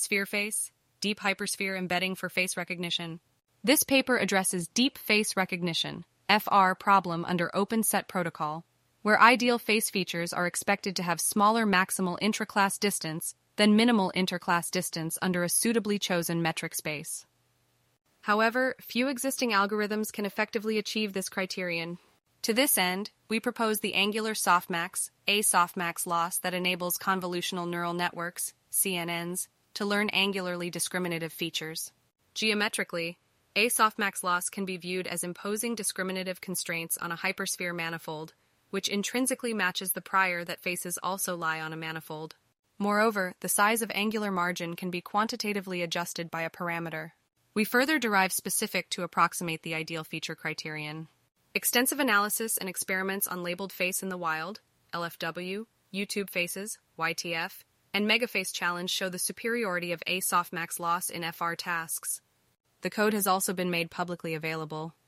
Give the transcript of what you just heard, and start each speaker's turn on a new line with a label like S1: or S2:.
S1: Sphere Face, Deep Hypersphere Embedding for Face Recognition. This paper addresses deep face recognition, FR problem under Open Set Protocol, where ideal face features are expected to have smaller maximal intraclass distance than minimal interclass distance under a suitably chosen metric space. However, few existing algorithms can effectively achieve this criterion. To this end, we propose the angular softmax, A-softmax loss that enables convolutional neural networks, CNNs, to learn angularly discriminative features. Geometrically, A-softmax loss can be viewed as imposing discriminative constraints on a hypersphere manifold, which intrinsically matches the prior that faces also lie on a manifold. Moreover, the size of angular margin can be quantitatively adjusted by a parameter. We further derive specific to approximate the ideal feature criterion. Extensive analysis and experiments on labeled face in the wild, LFW, YouTube faces, YTF, and Megaface challenge show the superiority of A-softmax loss in FR tasks. The code has also been made publicly available.